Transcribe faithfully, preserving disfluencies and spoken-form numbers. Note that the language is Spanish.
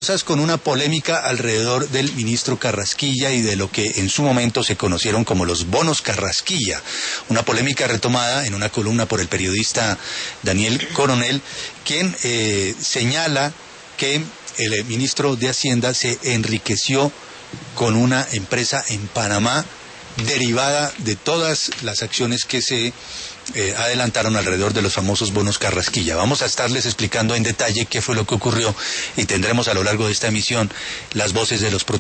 Con una polémica alrededor del ministro Carrasquilla y de lo que en su momento se conocieron como los bonos Carrasquilla. Una polémica retomada en una columna por el periodista Daniel Coronel, quien eh, señala que el ministro de Hacienda se enriqueció con una empresa en Panamá derivada de todas las acciones que se eh, adelantaron alrededor de los famosos bonos Carrasquilla. Vamos a estarles explicando en detalle qué fue lo que ocurrió y tendremos a lo largo de esta emisión las voces de los protagonistas.